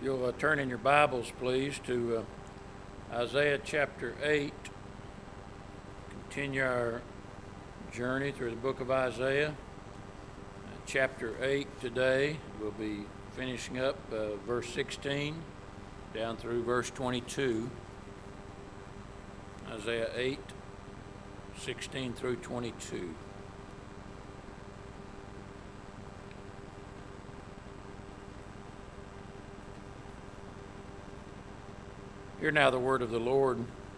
You'll turn in your Bibles, please, to Isaiah chapter 8. Continue our journey through the book of Isaiah. Chapter 8 today. We'll be finishing up verse 16 down through verse 22. Isaiah 8, 16 through 22. Hear now the word of the Lord.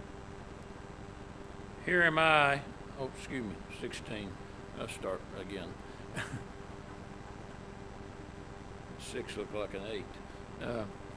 Here am I. 16. I'll start again. 6 look like an 8.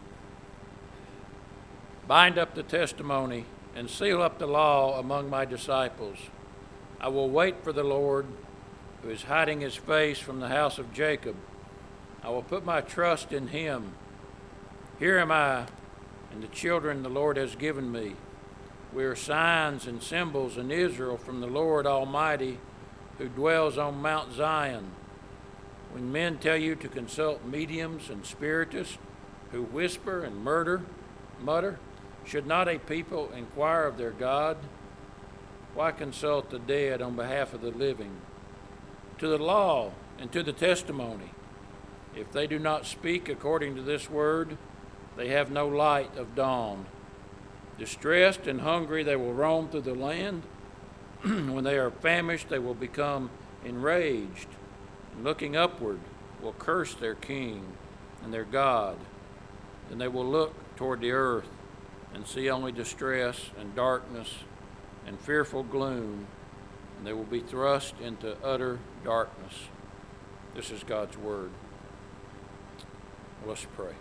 Bind up the testimony and seal up the law among my disciples. I will wait for the Lord, who is hiding his face from the house of Jacob. I will put my trust in him. Here am I, and the children the Lord has given me. We are signs and symbols in Israel from the Lord Almighty, who dwells on Mount Zion. When men tell you to consult mediums and spiritists who whisper and mutter, should not a people inquire of their God? Why consult the dead on behalf of the living? To the law and to the testimony. If they do not speak according to this word, they have no light of dawn. Distressed and hungry, they will roam through the land. When they are famished, they will become enraged. And looking upward, will curse their king and their God. Then they will look toward the earth and see only distress and darkness and fearful gloom, and they will be thrust into utter darkness. This is God's word. Let's pray.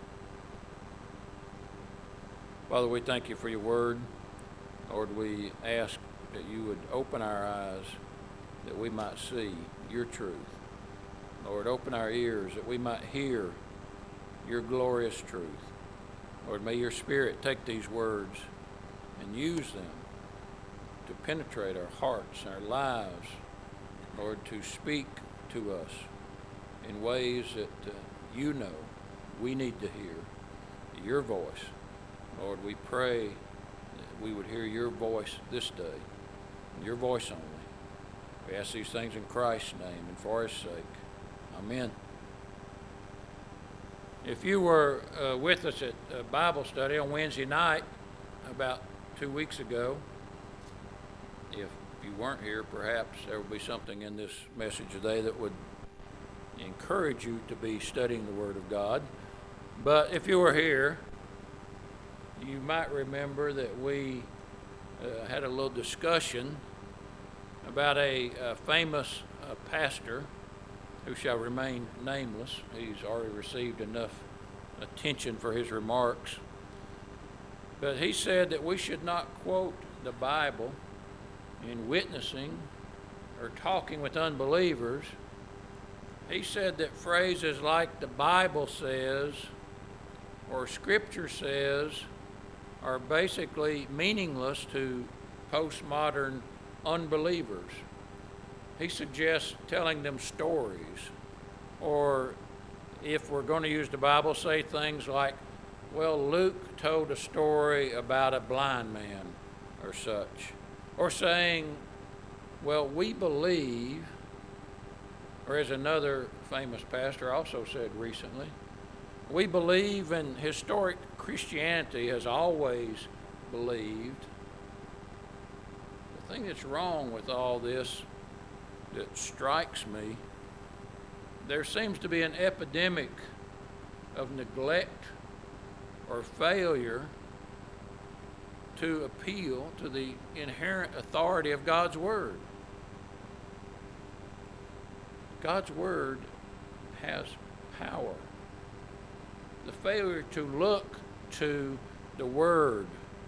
Father, we thank you for your word. Lord, we ask that you would open our eyes that we might see your truth. Lord, open our ears that we might hear your glorious truth. Lord, may your Spirit take these words and use them to penetrate our hearts and our lives, Lord, to speak to us in ways that you know we need to hear your voice. Lord, we pray that we would hear your voice this day, your voice only. We ask these things in Christ's name and for his sake. Amen. If you were with us at Bible study on Wednesday night about 2 weeks ago, if you weren't here, perhaps there will be something in this message today that would encourage you to be studying the Word of God. But if you were here, you might remember that we had a little discussion about a famous pastor who shall remain nameless. He's already received enough attention for his remarks. But he said that we should not quote the Bible in witnessing or talking with unbelievers. He said that phrases like the Bible says or Scripture says are basically meaningless to postmodern unbelievers. He suggests telling them stories, or if we're going to use the Bible, say things like, well, Luke told a story about a blind man or such, or saying, well, we believe, or as another famous pastor also said recently, we believe, and historic Christianity has always believed. The thing that's wrong with all this that strikes me, there seems to be an epidemic of neglect or failure to appeal to the inherent authority of God's Word. God's Word has power. The failure to look to the Word,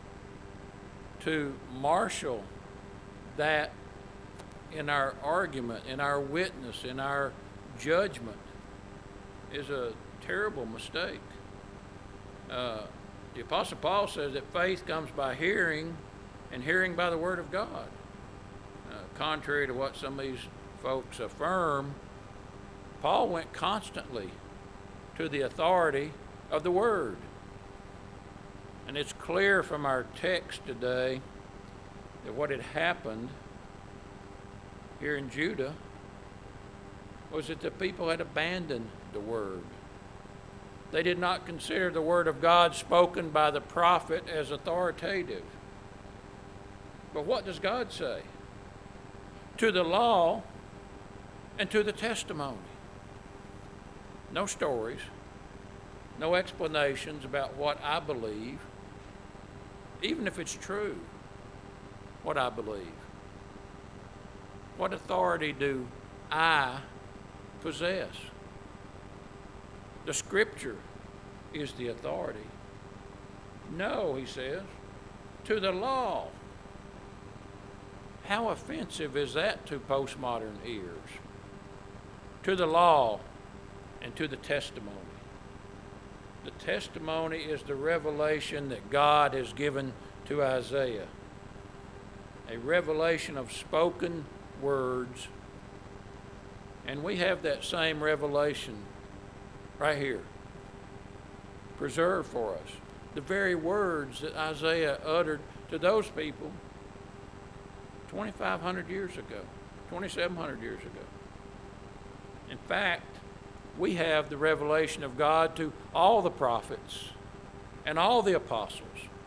to marshal that in our argument, in our witness, in our judgment, is a terrible mistake. The Apostle Paul says that faith comes by hearing, and hearing by the Word of God. Contrary to what some of these folks affirm, Paul went constantly to the authority of the Word. And it's clear from our text today that what had happened here in Judah was that the people had abandoned the word. They did not consider the word of God spoken by the prophet as authoritative. But what does God say? To the law and to the testimony. No stories, no explanations about what I believe, even if it's true, what I believe. What authority do I possess? The Scripture is the authority. No, he says, to the law. How offensive is that to postmodern ears? To the law and to the testimony. The testimony is the revelation that God has given to Isaiah. A revelation of spoken words. And we have that same revelation right here, preserved for us. The very words that Isaiah uttered to those people 2,500 years ago, 2,700 years ago. In fact, we have the revelation of God to all the prophets and all the apostles.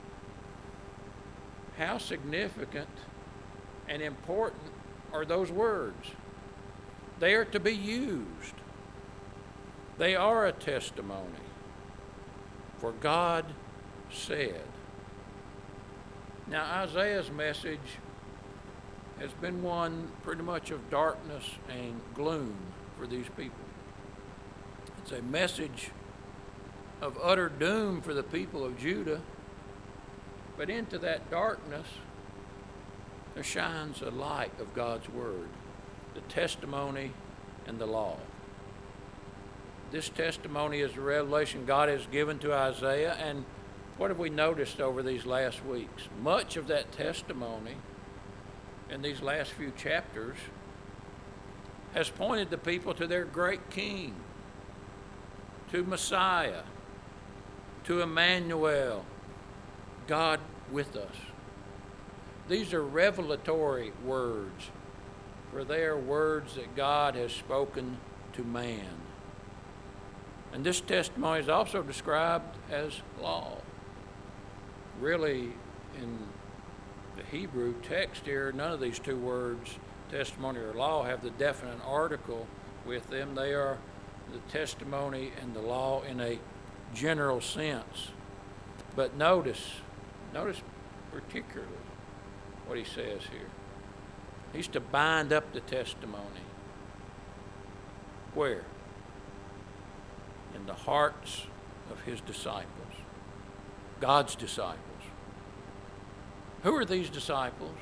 How significant and important are those words? They are to be used. They are a testimony. For God said. Now, Isaiah's message has been one pretty much of darkness and gloom for these people. It's a message of utter doom for the people of Judah. But into that darkness, there shines a light of God's word, the testimony and the law. This testimony is the revelation God has given to Isaiah, and what have we noticed over these last weeks? Much of that testimony in these last few chapters has pointed the people to their great king, to Messiah, to Emmanuel, God with us. These are revelatory words, for they are words that God has spoken to man. And this testimony is also described as law. Really, in the Hebrew text here, none of these two words, testimony or law, have the definite article with them. They are the testimony and the law in a general sense. But notice particularly what he says here. He's to bind up the testimony. Where? In the hearts of his disciples, God's disciples. Who are these disciples?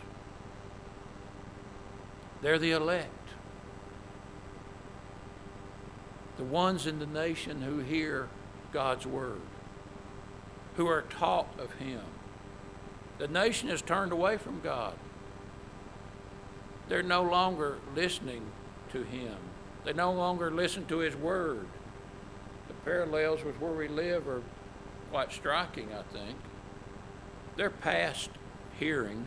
They're the elect. The ones in the nation who hear God's word, who are taught of him. The nation has turned away from God. They're no longer listening to him. They no longer listen to his word. The parallels with where we live are quite striking, I think. They're past hearing.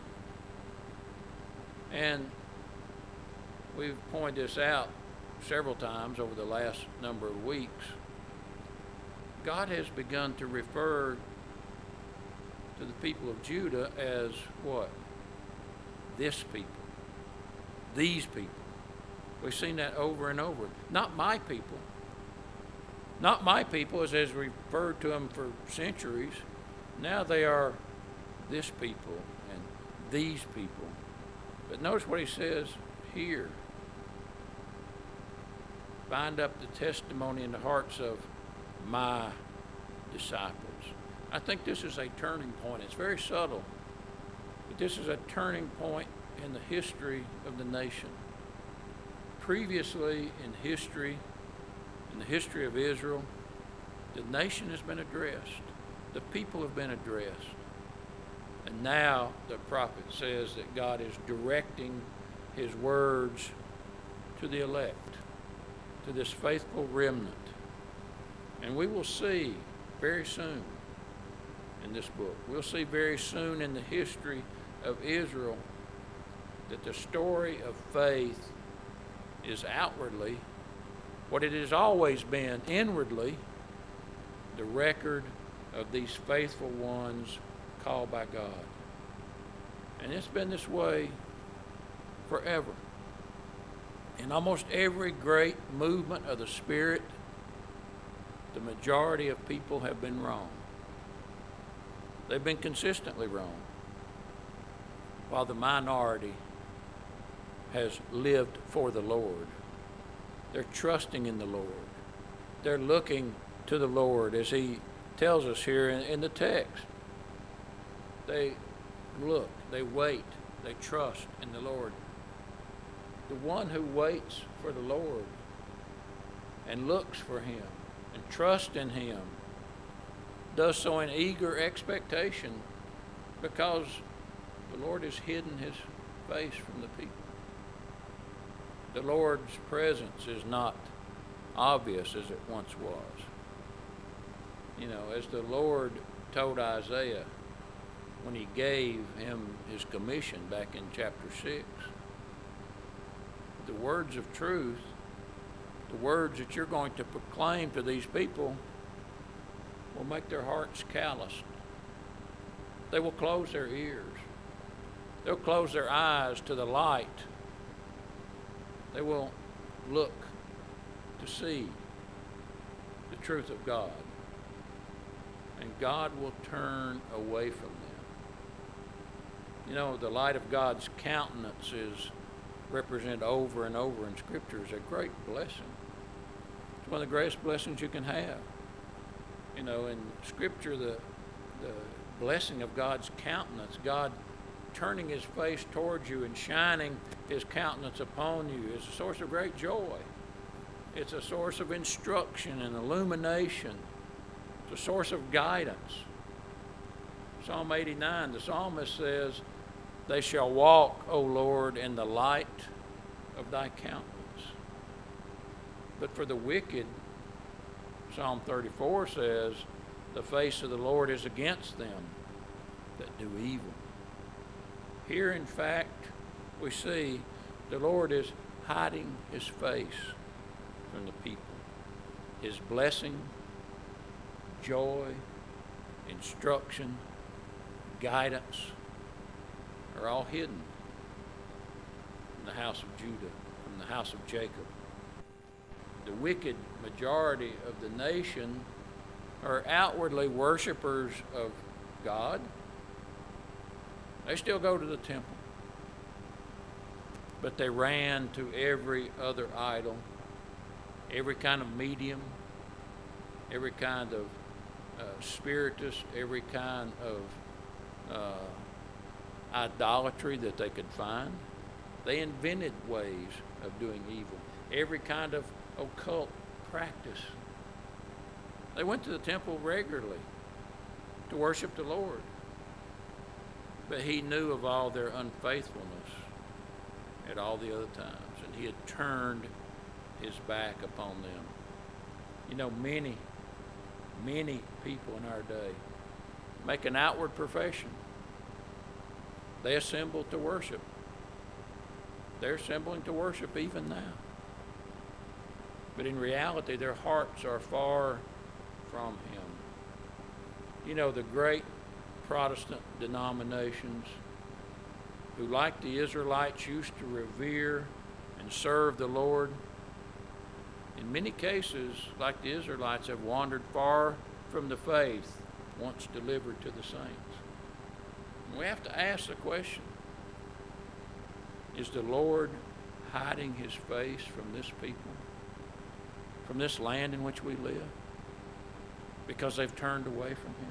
And we've pointed this out several times over the last number of weeks. God has begun to refer to the people of Judah as what? This people. These people. We've seen that over and over. Not my people. Not my people, as has referred to them for centuries. Now they are this people and these people. But notice what he says here. Bind up the testimony in the hearts of my disciples. I think this is a turning point. It's very subtle, but this is a turning point in the history of the nation. Previously in the history of Israel, the nation has been addressed. The people have been addressed. And now the prophet says that God is directing his words to the elect, to this faithful remnant. And we will see very soon in this book. We'll see very soon in the history of Israel that the story of faith is outwardly what it has always been inwardly, the record of these faithful ones called by God. And it's been this way forever. In almost every great movement of the Spirit, the majority of people have been wrong. They've been consistently wrong, while the minority has lived for the Lord. They're trusting in the Lord. They're looking to the Lord, as he tells us here in the text. They look, they wait, they trust in the Lord. The one who waits for the Lord and looks for him and trusts in him does so in eager expectation, because the Lord has hidden his face from the people. The Lord's presence is not obvious as it once was. You know, as the Lord told Isaiah when he gave him his commission back in chapter 6, the words of truth, the words that you're going to proclaim to these people, will make their hearts calloused. They will close their ears. They'll close their eyes to the light. They will look to see the truth of God. And God will turn away from them. You know, the light of God's countenance is represented over and over in Scripture as a great blessing. It's one of the greatest blessings you can have. You know, in Scripture, the blessing of God's countenance, God turning his face towards you and shining his countenance upon you, is a source of great joy. It's a source of instruction and illumination. It's a source of guidance. Psalm 89, the psalmist says, "They shall walk, O Lord, in the light of thy countenance." But for the wicked, Psalm 34 says, "The face of the Lord is against them that do evil." Here, in fact, we see the Lord is hiding his face from the people. His blessing, joy, instruction, guidance are all hidden from the house of Judah, from the house of Jacob. The wicked majority of the nation are outwardly worshipers of God. They still go to the temple, but they ran to every other idol, every kind of medium, every kind of spiritist, every kind of idolatry that they could find. They invented ways of doing evil, every kind of occult practice. They went to the temple regularly to worship the Lord, but he knew of all their unfaithfulness at all the other times, and he had turned his back upon them. You know, many people in our day make an outward profession. They assemble to worship. They're assembling to worship even now. But in reality, their hearts are far from him. You know, the great Protestant denominations who, like the Israelites, used to revere and serve the Lord, in many cases, like the Israelites, have wandered far from the faith once delivered to the saints. And we have to ask the question, is the Lord hiding his face from this people, from this land in which we live, because they've turned away from him?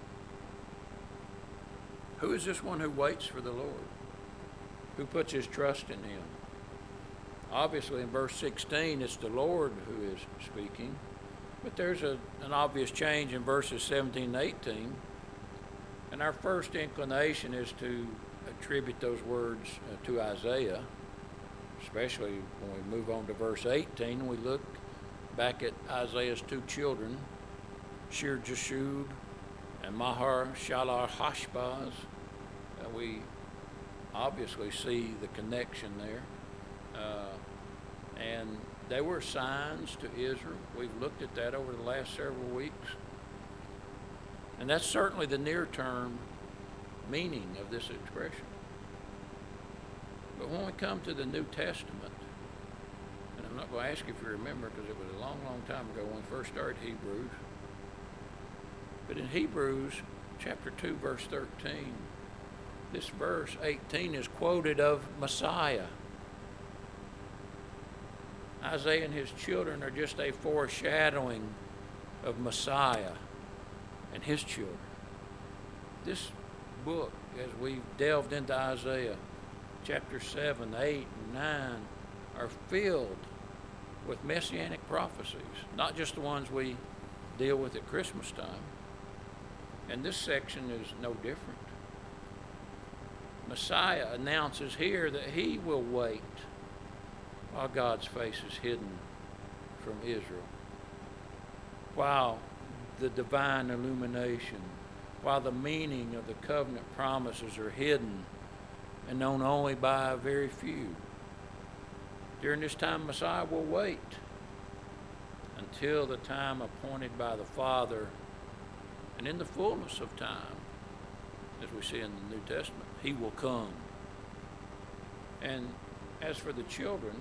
Who is this one who waits for the Lord, who puts his trust in him? Obviously, in verse 16, it's the Lord who is speaking, but there's an obvious change in verses 17 and 18. And our first inclination is to attribute those words to Isaiah, especially when we move on to verse 18 and we look back at Isaiah's two children, Shear-Jashub and Mahar Shalar Hashbaz. We obviously see the connection there. And they were signs to Israel. We've looked at that over the last several weeks. And that's certainly the near-term meaning of this expression. But when we come to the New Testament, and I'm not going to ask you if you remember because it was a long, long time ago when we first started Hebrews, but in Hebrews chapter 2, verse 13, this verse 18 is quoted of Messiah. Isaiah and his children are just a foreshadowing of Messiah and his children. This book, as we've delved into Isaiah, chapter 7, 8, and 9, are filled with messianic prophecies, not just the ones we deal with at Christmas time. And this section is no different. Messiah announces here that he will wait while God's face is hidden from Israel, while the divine illumination, while the meaning of the covenant promises are hidden and known only by a very few. During this time, Messiah will wait until the time appointed by the Father, and in the fullness of time, as we see in the New Testament, he will come. And as for the children,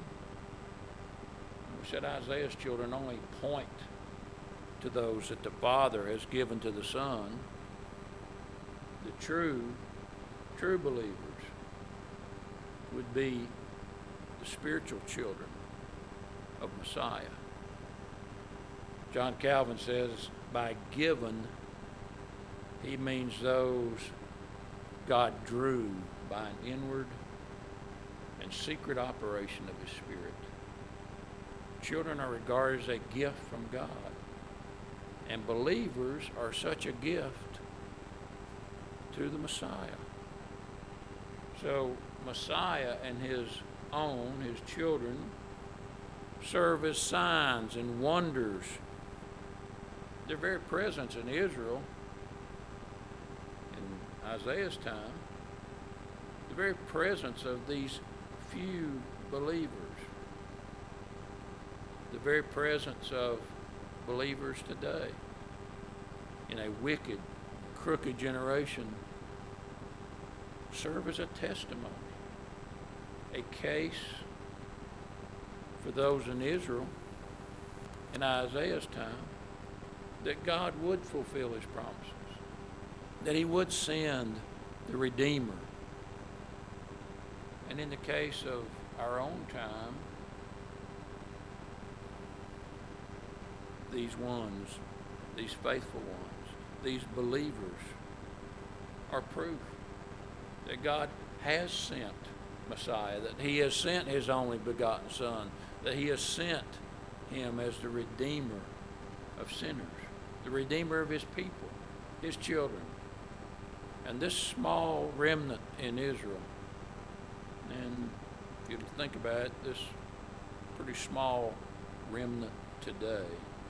we said Isaiah's children only point to those that the Father has given to the Son. The true believers would be the spiritual children of Messiah. John Calvin says, by given, he means those God drew by an inward and secret operation of his Spirit. Children are regarded as a gift from God, and believers are such a gift to the Messiah. So Messiah and his children, serve as signs and wonders. Their very presence in Israel in Isaiah's time, the very presence of these few believers, the very presence of believers today in a wicked, crooked generation, serve as a testimony, a case for those in Israel in Isaiah's time that God would fulfill his promises, that he would send the Redeemer. And in the case of our own time, these faithful ones, these believers are proof that God has sent Messiah, that he has sent his only begotten Son, that he has sent him as the Redeemer of sinners, the Redeemer of his people, his children. And this small remnant in Israel, and if you think about it, this pretty small remnant today,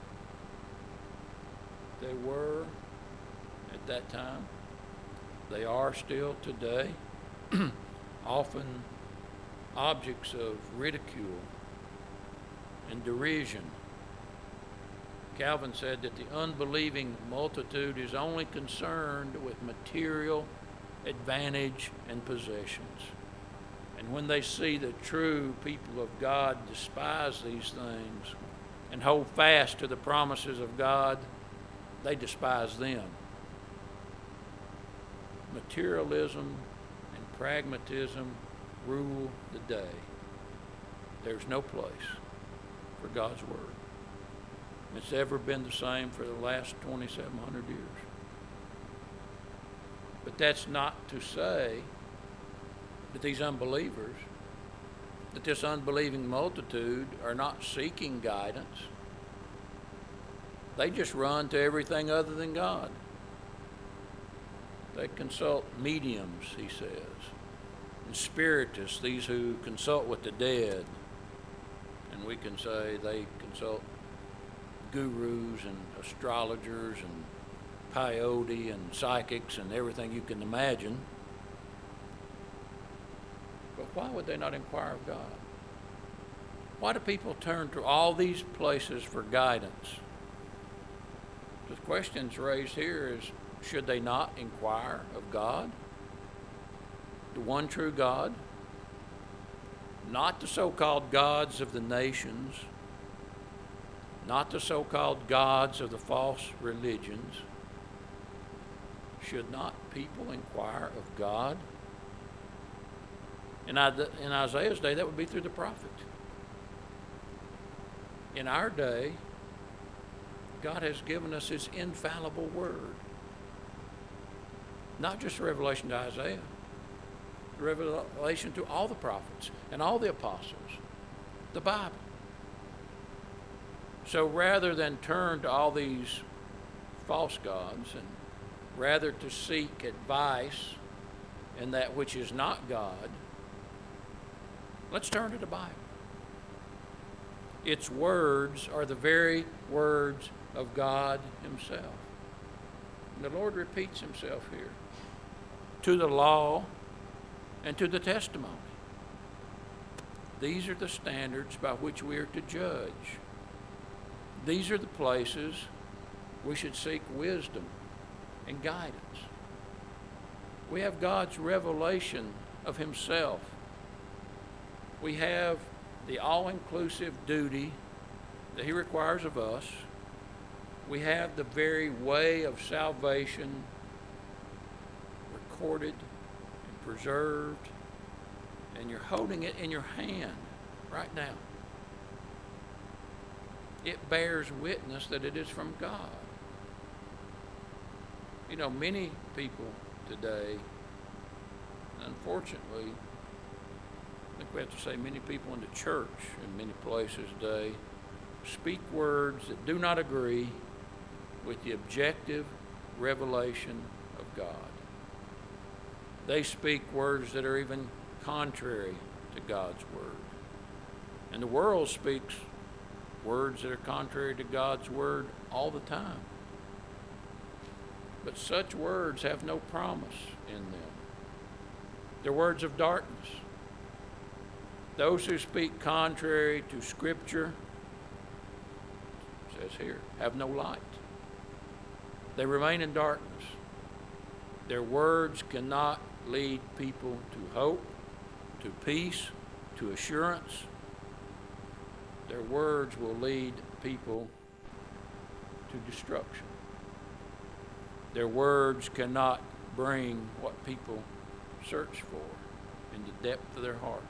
they were at that time, they are still today, often objects of ridicule and derision. Calvin said that the unbelieving multitude is only concerned with material advantage and possessions. And when they see the true people of God despise these things and hold fast to the promises of God, they despise them. Materialism and pragmatism rule the day. There's no place for God's Word. It's ever been the same for the last 2,700 years. But that's not to say that these unbelievers, that this unbelieving multitude are not seeking guidance. They just run to everything other than God. They consult mediums, he says, and spiritists, these who consult with the dead. And we can say they consult gurus and astrologers and peyote and psychics and everything you can imagine. But why would they not inquire of God? Why do people turn to all these places for guidance? The questions raised here is, should they not inquire of God? The one true God? Not the so-called gods of the nations, not the so-called gods of the false religions. Should not people inquire of God? In Isaiah's day, that would be through the prophet. In our day, God has given us His infallible word. Not just a revelation to Isaiah, a revelation to all the prophets and all the apostles, the Bible. So rather than turn to all these false gods and rather to seek advice in that which is not God, let's turn to the Bible. Its words are the very words of God Himself. And the Lord repeats Himself here. To the law and to the testimony. These are the standards by which we are to judge. These are the places we should seek wisdom and guidance. We have God's revelation of Himself. We have the all-inclusive duty that He requires of us. We have the very way of salvation recorded and preserved, and you're holding it in your hand right now. It bears witness that it is from God. You know, many people today, unfortunately, I think we have to say many people in the church in many places today speak words that do not agree with the objective revelation of God. They speak words that are even contrary to God's word. And the world speaks words that are contrary to God's word all the time. But such words have no promise in them. They're words of darkness. Those who speak contrary to Scripture, it says here, have no light. They remain in darkness. Their words cannot lead people to hope, to peace, to assurance. Their words will lead people to destruction. Their words cannot bring what people search for in the depth of their heart.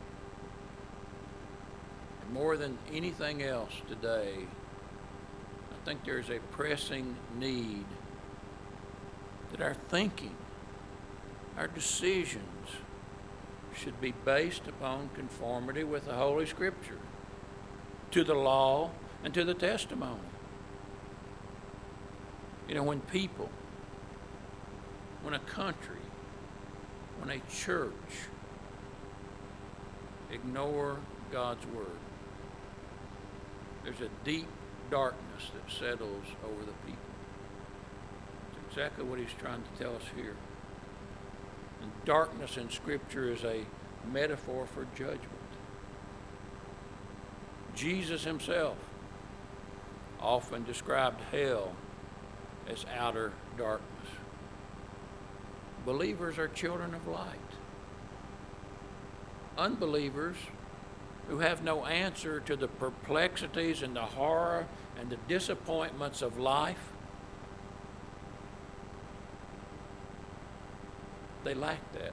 And more than anything else today, I think there's a pressing need that our thinking, our decisions should be based upon conformity with the Holy Scripture, to the law and to the testimony. You know, when people, when a country, when a church ignore God's word, there's a deep darkness that settles over the people. It's exactly what He's trying to tell us here. And darkness in Scripture is a metaphor for judgment. Jesus Himself often described hell as outer darkness. Believers are children of light. Unbelievers who have no answer to the perplexities and the horror and the disappointments of life, they lack that.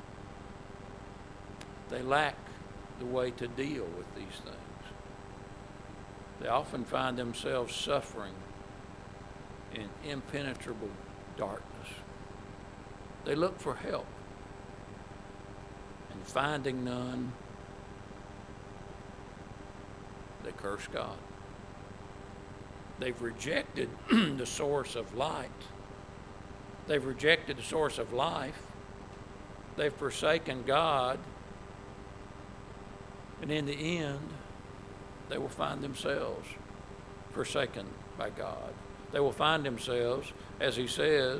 They lack the way to deal with these things. They often find themselves suffering in impenetrable darkness. They look for help, and finding none, they curse God. They've rejected the source of light. They've rejected the source of life. They've forsaken God. And in the end, they will find themselves forsaken by God. they will find themselves, as he says,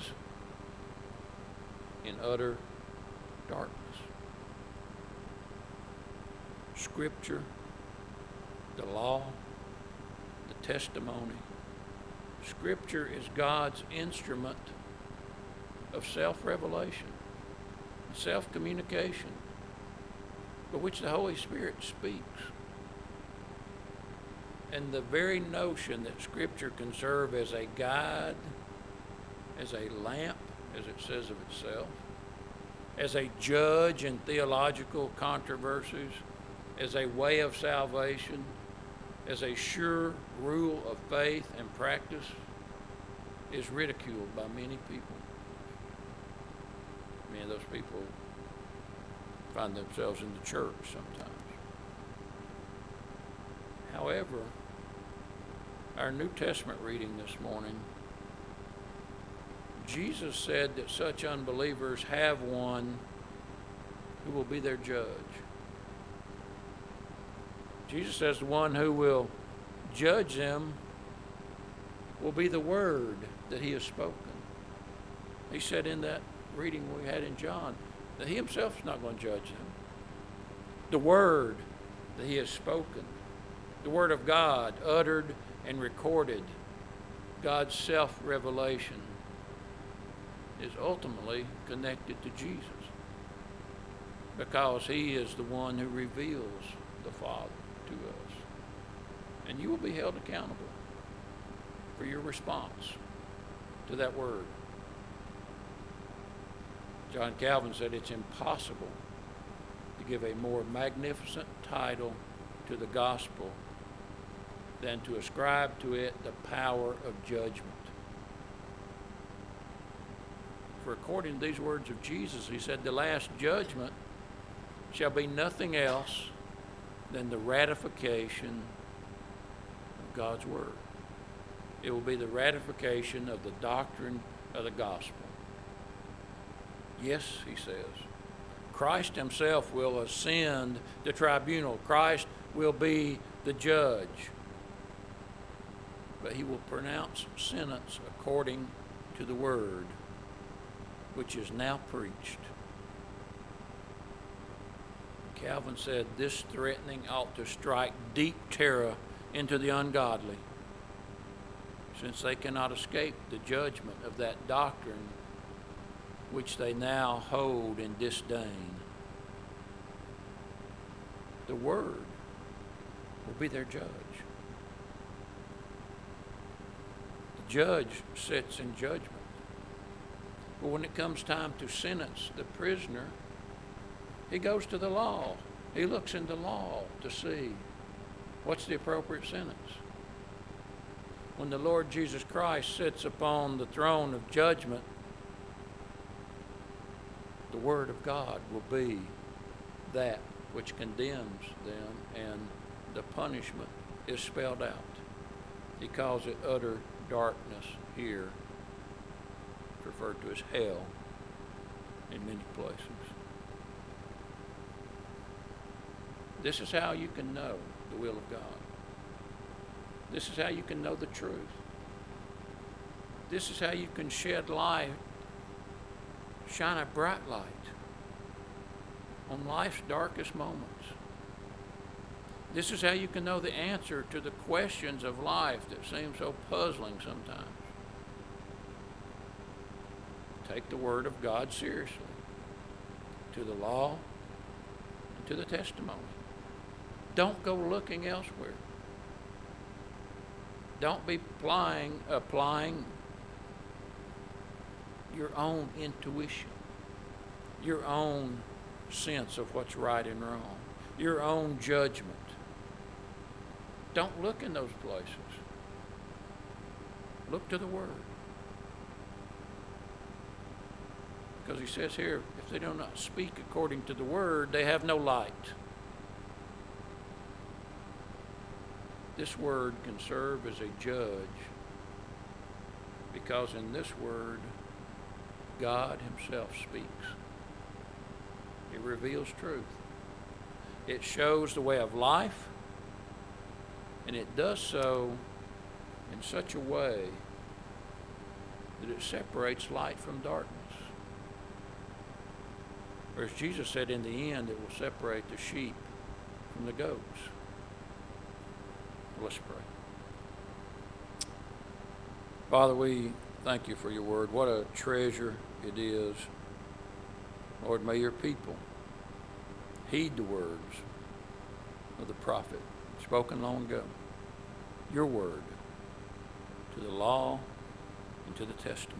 in utter darkness. Scripture, the law, the testimony. Scripture is God's instrument of self-revelation, self-communication, by which the Holy Spirit speaks. And the very notion that Scripture can serve as a guide, as a lamp, as it says of itself, as a judge in theological controversies, as a way of salvation, as a sure rule of faith and practice, is ridiculed by many people. Many of those people find themselves in the church sometimes. However, our New Testament reading this morning, Jesus said that such unbelievers have one who will be their judge. Jesus says the one who will judge them will be the word that he has spoken. He said in that reading we had in John that he himself is not going to judge them. The word that he has spoken, the word of God uttered and recorded, God's self-revelation, is ultimately connected to Jesus, because he is the one who reveals the Father to us. And you will be held accountable for your response to that word. John Calvin said it's impossible to give a more magnificent title to the gospel than to ascribe to it the power of judgment. For according to these words of Jesus, he said, the last judgment shall be nothing else than the ratification of God's word. It will be the ratification of the doctrine of the gospel. Yes, he says, Christ himself will ascend the tribunal. Christ will be the judge. But he will pronounce sentence according to the word, which is now preached. Calvin said this threatening ought to strike deep terror into the ungodly, since they cannot escape the judgment of that doctrine which they now hold in disdain. The word will be their judge. The judge sits in judgment. But when it comes time to sentence the prisoner, he goes to the law. He looks in the law to see what's the appropriate sentence. When the Lord Jesus Christ sits upon the throne of judgment, the Word of God will be that which condemns them, and the punishment is spelled out. He calls it utter darkness here, referred to as hell in many places. This is how you can know the will of God. This is how you can know the truth. This is how you can shed light, shine a bright light on life's darkest moments. This is how you can know the answer to the questions of life that seem so puzzling sometimes. Take the Word of God seriously, to the law and to the testimony. Don't go looking elsewhere. Don't be applying your own intuition, your own sense of what's right and wrong, your own judgment. Don't look in those places. Look to the Word. Because he says here, if they do not speak according to the Word, they have no light. This Word can serve as a judge, because in this Word, God himself speaks. It reveals truth. It shows the way of life, and it does so in such a way that it separates light from darkness. Whereas Jesus said in the end it will separate the sheep from the goats. Let's pray. Father, we thank you for your word. What a treasure it is. Lord, may your people heed the words of the prophet spoken long ago. Your word to the law and to the testimony.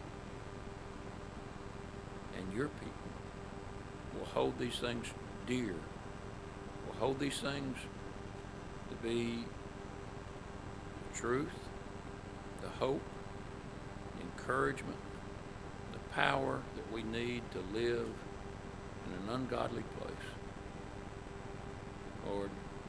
And your people will hold these things dear. Will hold these things to be the truth, the hope, the encouragement, the power that we need to live in an ungodly place. Lord,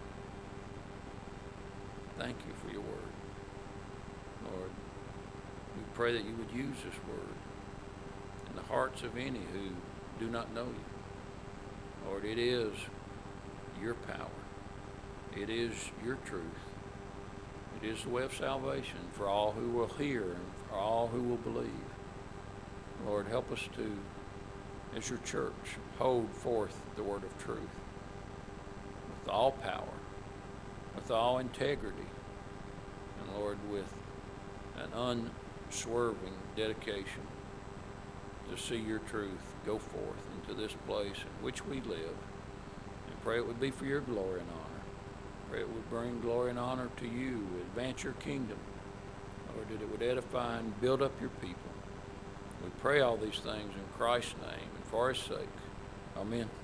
thank you for your word. Lord, we pray that you would use this word in the hearts of any who do not know you. Lord, it is your power. It is your truth. It is the way of salvation for all who will hear and for all who will believe. Lord, help us to, as your church, hold forth the word of truth with all power, with all integrity, and Lord, with an unswerving dedication to see your truth go forth into this place in which we live. And pray it would be for your glory and honor. Pray it would bring glory and honor to you, advance your kingdom. Lord, that it would edify and build up your people. We pray all these things in Christ's name and for his sake. Amen.